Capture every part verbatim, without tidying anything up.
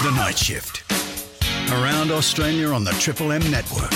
The Night Shift. Around Australia on the Triple M network.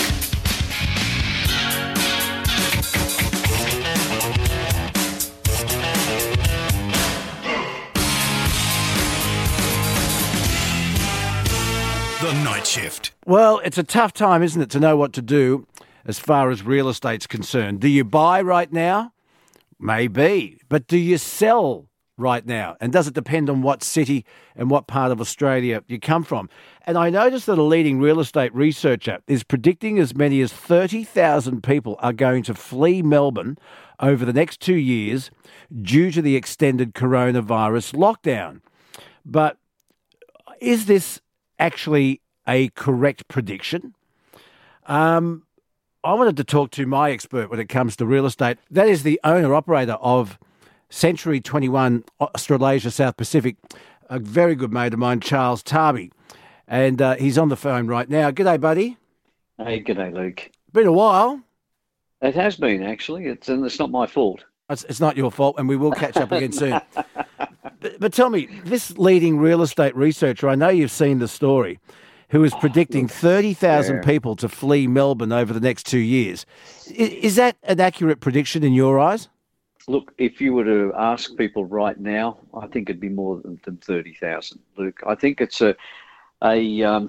The Night Shift. Well, it's a tough time, isn't it, to know what to do as far as real estate's concerned. Do you buy right now? Maybe. But do you sell right now? And does it depend on what city and what part of Australia you come from? And I noticed that a leading real estate researcher is predicting as many as thirty thousand people are going to flee Melbourne over the next two years due to the extended coronavirus lockdown. But is this actually a correct prediction? Um, I wanted to talk to my expert when it comes to real estate. That is the owner-operator of Century twenty-one Australasia South Pacific, a very good mate of mine, Charles Tarby. And uh, he's on the phone right now. G'day, buddy. Hey, g'day, Luke. Been a while. It has been, actually. It's and it's not my fault. It's, it's not your fault, and we will catch up again soon. But, but tell me, this leading real estate researcher, I know you've seen the story, who is predicting thirty thousand yeah. people to flee Melbourne over the next two years. Is, is that an accurate prediction in your eyes? Look, if you were to ask people right now, I think it'd be more than, than thirty thousand, Luke. I think it's a a um,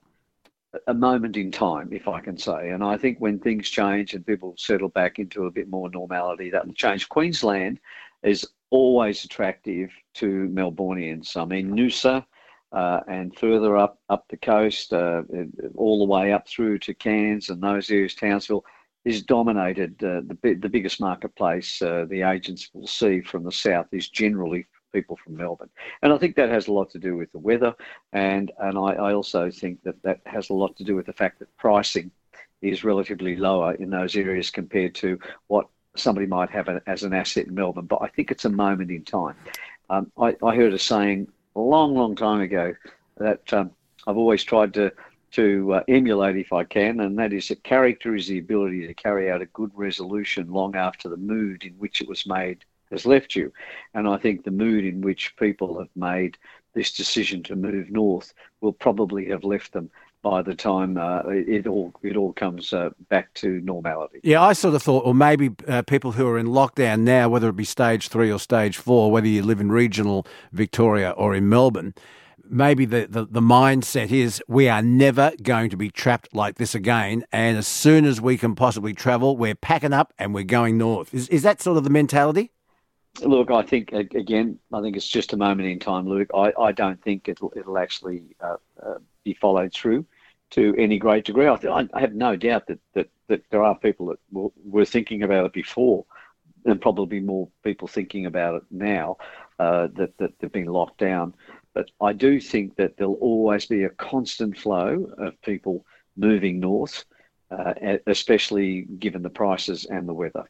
a moment in time, if I can say. And I think when things change and people settle back into a bit more normality, that will change. Queensland is always attractive to Melbournians. I mean, Noosa uh, and further up up the coast, uh, all the way up through to Cairns and those areas, Townsville, is dominated. Uh, the the biggest marketplace uh, the agents will see from the south is generally people from Melbourne. And I think that has a lot to do with the weather. And, and I, I also think that that has a lot to do with the fact that pricing is relatively lower in those areas compared to what somebody might have a, as an asset in Melbourne. But I think it's a moment in time. Um, I, I heard a saying a long, long time ago that um, I've always tried to to uh, emulate if I can, and that is that character is the ability to carry out a good resolution long after the mood in which it was made has left you. And I think the mood in which people have made this decision to move north will probably have left them by the time uh, it all it all comes uh, back to normality. Yeah, I sort of thought, or maybe uh, people who are in lockdown now, whether it be stage three or stage four, whether you live in regional Victoria or in Melbourne, maybe the, the, the mindset is we are never going to be trapped like this again, and as soon as we can possibly travel, we're packing up and we're going north. Is is that sort of the mentality? Look, I think, again, I think it's just a moment in time, Luke. I, I don't think it'll it'll actually uh, uh, be followed through to any great degree. I, th- I have no doubt that, that, that there are people that w- were thinking about it before, and probably more people thinking about it now uh, that, that they've been locked down. But I do think that there'll always be a constant flow of people moving north, uh, especially given the prices and the weather.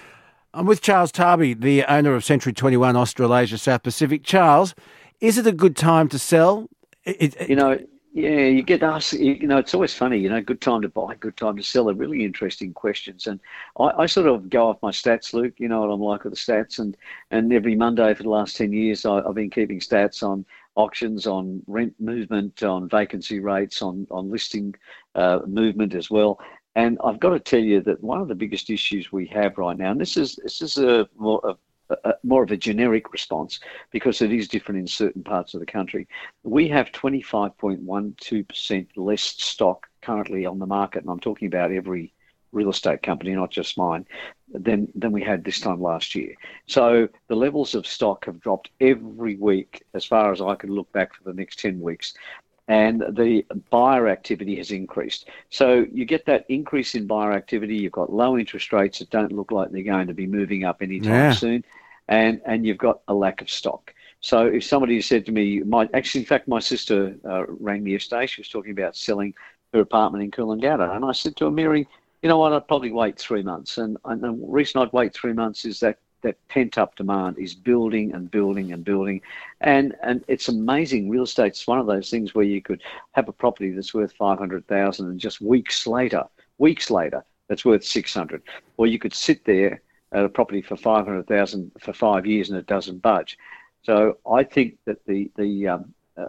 I'm with Charles Tarby, the owner of Century twenty-one Australasia South Pacific. Charles, is it a good time to sell? It, it, you know, yeah, you get asked, you know, it's always funny, you know, good time to buy, good time to sell. They're really interesting questions. And I, I sort of go off my stats, Luke. You know what I'm like with the stats. And, and every Monday for the last ten years, I, I've been keeping stats on auctions, on rent movement, on vacancy rates, on, on listing uh, movement as well. And I've got to tell you that one of the biggest issues we have right now, and this is this is a more of a, more of a generic response because it is different in certain parts of the country. We have twenty-five point one two percent less stock currently on the market, and I'm talking about every real estate company, not just mine, than than we had this time last year. So the levels of stock have dropped every week as far as I can look back for the next ten weeks. And the buyer activity has increased. So you get that increase in buyer activity. You've got low interest rates that don't look like they're going to be moving up anytime yeah. soon. And and you've got a lack of stock. So if somebody said to me, my actually, in fact, my sister uh, rang me yesterday. She was talking about selling her apartment in Coolangatta. And I said to her, Mary, you know what, I'd probably wait three months. And, and the reason I'd wait three months is that that pent-up demand is building and building and building. And and it's amazing. Real estate's one of those things where you could have a property that's worth five hundred thousand dollars and just weeks later, weeks later, that's worth six hundred. Or you could sit there at a property for five hundred thousand dollars for five years and it doesn't budge. So I think that the, the um, uh,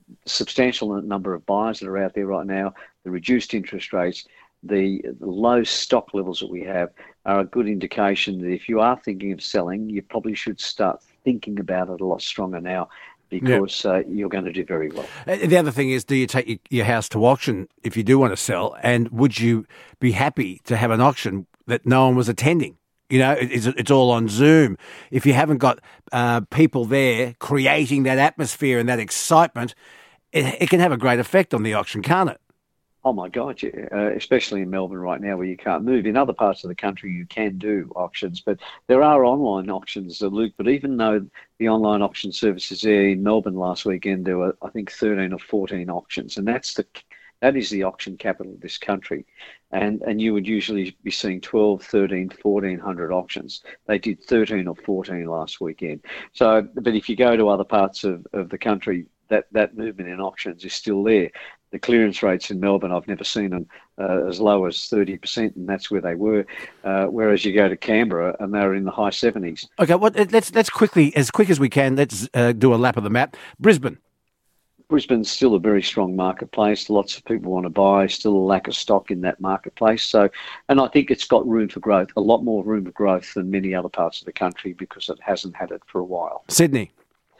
substantial number of buyers that are out there right now, the reduced interest rates, the, the low stock levels that we have are a good indication that if you are thinking of selling, you probably should start thinking about it a lot stronger now, because yep. uh, you're going to do very well. The other thing is, do you take your house to auction if you do want to sell? And would you be happy to have an auction that no one was attending? You know, it's, it's all on Zoom. If you haven't got uh, people there creating that atmosphere and that excitement, it, it can have a great effect on the auction, can't it? Oh, my God, yeah. Uh, especially in Melbourne right now where you can't move. In other parts of the country, you can do auctions, but there are online auctions, uh, Luke. But even though the online auction services there in Melbourne last weekend, there were, I think, thirteen or fourteen auctions, and that's the that is the auction capital of this country. And and you would usually be seeing twelve, thirteen, fourteen hundred auctions. They did thirteen or fourteen last weekend. So, but if you go to other parts of, of the country, that, that movement in auctions is still there. The clearance rates in Melbourne, I've never seen them uh, as low as thirty percent, and that's where they were. Uh, whereas you go to Canberra, and they're in the high seventies. Okay, well, let's let's quickly, as quick as we can, let's uh, do a lap of the map. Brisbane. Brisbane's still a very strong marketplace. Lots of people want to buy. Still a lack of stock in that marketplace. So, and I think it's got room for growth. A lot more room for growth than many other parts of the country because it hasn't had it for a while. Sydney.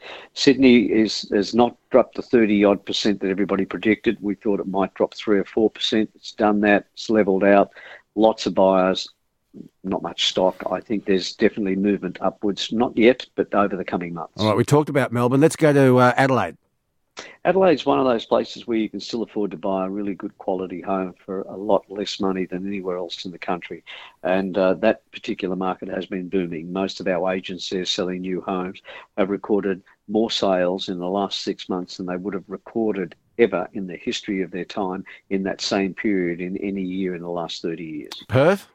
Sydney is has not dropped the thirty odd percent that everybody predicted. We thought it might drop three or four percent. It's done that. It's leveled out. Lots of buyers, not much stock. I think there's definitely movement upwards. Not yet, but over the coming months. All right, we talked about Melbourne. Let's go to uh, Adelaide. Adelaide's one of those places where you can still afford to buy a really good quality home for a lot less money than anywhere else in the country. And uh, that particular market has been booming. Most of our agents there selling new homes have recorded more sales in the last six months than they would have recorded ever in the history of their time in that same period in any year in the last thirty years. Perth?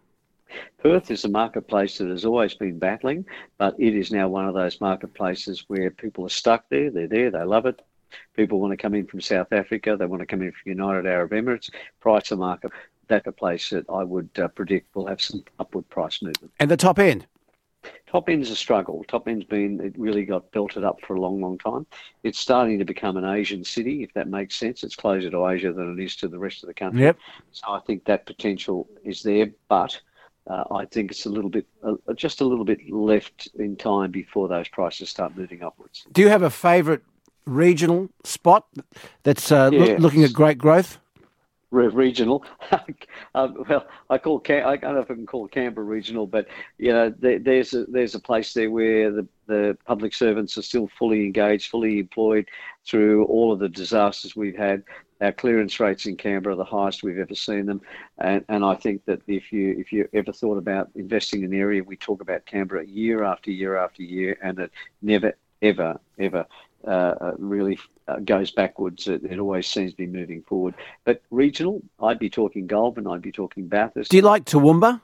Perth is a marketplace that has always been battling, but it is now one of those marketplaces where people are stuck there. They're there. They love it. People want to come in from South Africa. They want to come in from United Arab Emirates. Price of market, that's a place that I would uh, predict will have some upward price movement. And the top end? Top end's a struggle. Top end's been, it really got belted up for a long, long time. It's starting to become an Asian city, if that makes sense. It's closer to Asia than it is to the rest of the country. Yep. So I think that potential is there, but uh, I think it's a little bit, uh, just a little bit left in time before those prices start moving upwards. Do you have a favourite regional spot that's uh, yeah. lo- looking at great growth? Regional, um, well, I call Cam- I don't know if I can call Canberra regional, but you know, there, there's a there's a place there where the, the public servants are still fully engaged, fully employed through all of the disasters we've had. Our clearance rates in Canberra are the highest we've ever seen them, and and I think that if you if you ever thought about investing in the area, we talk about Canberra year after year after year, and it never ever ever. Uh, really uh, goes backwards. It, it always seems to be moving forward. But regional, I'd be talking Goulburn, I'd be talking Bathurst. Do you like Toowoomba?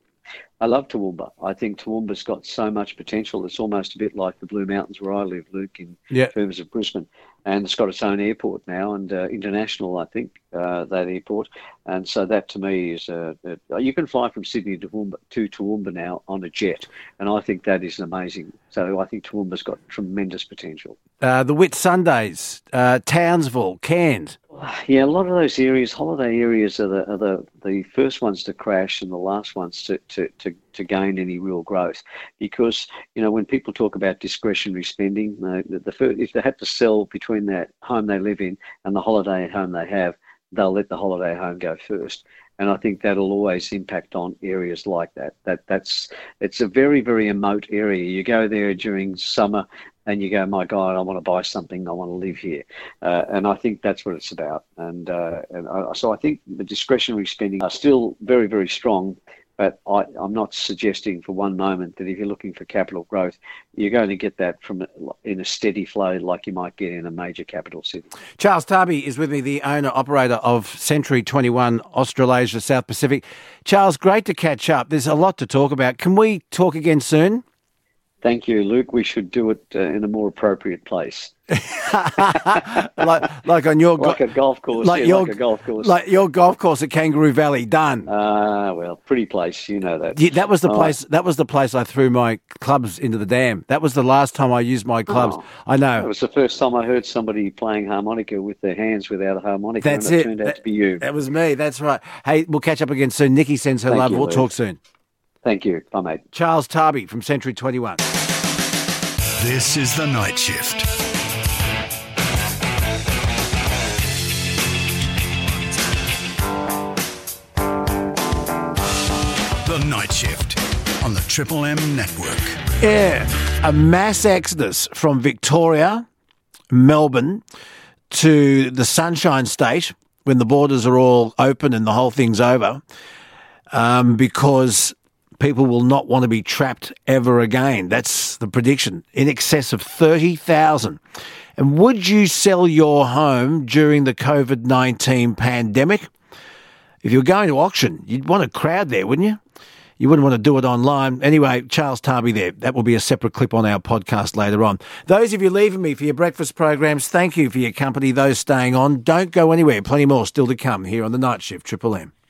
I love Toowoomba. I think Toowoomba's got so much potential. It's almost a bit like the Blue Mountains where I live, Luke, in yeah. terms of Brisbane. And it's got its own airport now, and uh, international, I think, uh, that airport. And so that, to me, is uh, uh, you can fly from Sydney to Toowoomba, to Toowoomba now on a jet, and I think that is amazing. So I think Toowoomba's got tremendous potential. Uh, the Whitsundays, uh, Townsville, Cairns. Yeah, a lot of those areas, holiday areas, are the are the, the first ones to crash and the last ones to, to, to, to gain any real growth. Because, you know, when people talk about discretionary spending, uh, the, the first, if they have to sell between that home they live in and the holiday home they have, they'll let the holiday home go first. And I think that'll always impact on areas like that. That that's it's a very, very remote area. You go there during summer and you go, my God, I want to buy something. I want to live here. Uh, and I think that's what it's about. And, uh, and I, so I think the discretionary spending are still very, very strong. But I, I'm not suggesting for one moment that if you're looking for capital growth, you're going to get that from in a steady flow like you might get in a major capital city. Charles Tarbey is with me, the owner-operator of Century twenty-one Australasia South Pacific. Charles, great to catch up. There's a lot to talk about. Can we talk again soon? Thank you, Luke. We should do it uh, in a more appropriate place. like, like on your like a golf course. like yeah, your like a golf course. like your golf course at Kangaroo Valley. Done. Ah, uh, well, pretty place. You know that. Yeah, that was the All place. right. That was the place I threw my clubs into the dam. That was the last time I used my clubs. Oh, I know. It was the first time I heard somebody playing harmonica with their hands without a harmonica. That's and it. it. Turned out that, to be you. That was me. That's right. Hey, we'll catch up again soon. Nikki sends her Thank love. you, We'll Luke. talk soon. Thank you. Bye, mate. Charles Tarby from Century twenty-one. This is The Night Shift. The Night Shift on the Triple M Network. Yeah, a mass exodus from Victoria, Melbourne, to the Sunshine State when the borders are all open and the whole thing's over, um, because people will not want to be trapped ever again. That's the prediction. In excess of thirty thousand. And would you sell your home during the COVID nineteen pandemic? If you were going to auction, you'd want a crowd there, wouldn't you? You wouldn't want to do it online. Anyway, Charles Tarby there. That will be a separate clip on our podcast later on. Those of you leaving me for your breakfast programs, thank you for your company. Those staying on, don't go anywhere. Plenty more still to come here on The Night Shift, Triple M.